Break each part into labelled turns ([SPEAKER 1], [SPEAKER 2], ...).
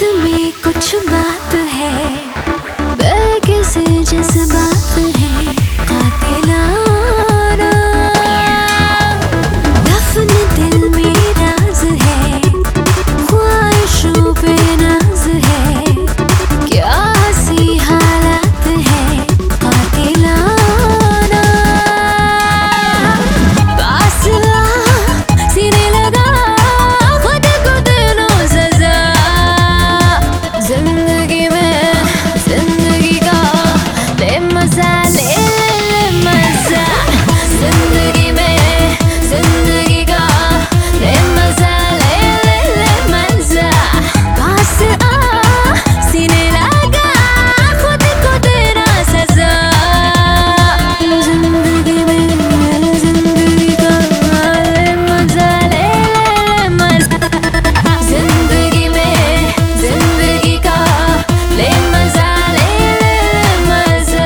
[SPEAKER 1] बात में कुछ बात है, बेकिसी जज्बात है कातिलाना। दफन दिल में राज है, ख्वाहिशों पे नाज है, क्या हंसी हालात है कातिलाना। पास आ सीने लगा, खुद को देना सजा। जिंदगी में जिंदगी का ले मजा, ले मजा। जिंदगी में जिंदगी का ले मजा, ले मजा। पास आ सीने लगा, खुद को देना सजा। जिंदगी में जिंदगी का ले मजा, ले मजा। जिंदगी में जिंदगी का ले मजा, ले मजा।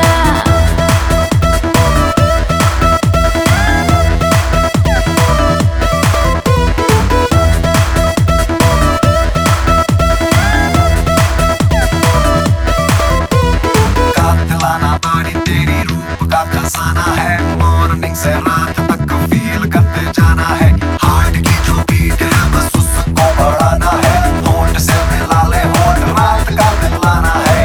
[SPEAKER 2] कातिलाना बानी तेरी रूप का खजाना है। मॉर्निंग से रात तक फील करते जाना है। हार्ट की जो बीट है बस उसको बढ़ाना है। होंठ से मिला ले होंठ, रात का दिलाना है।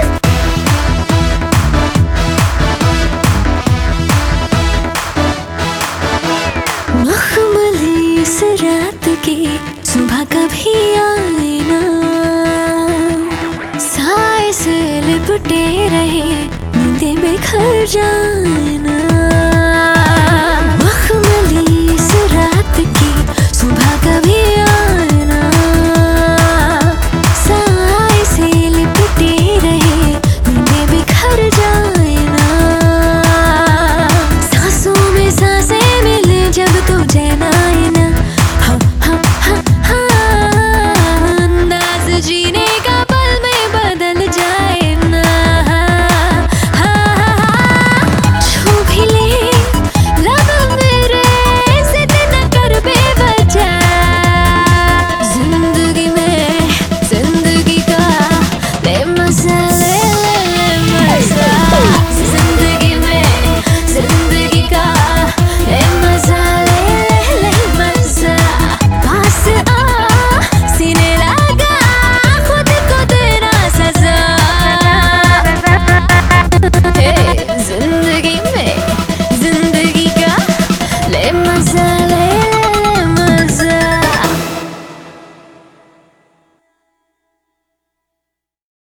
[SPEAKER 1] मखमली इस रात की सुबह कभी आए ना, साए से लिपटे रहे नींदें बिखर जाए ना।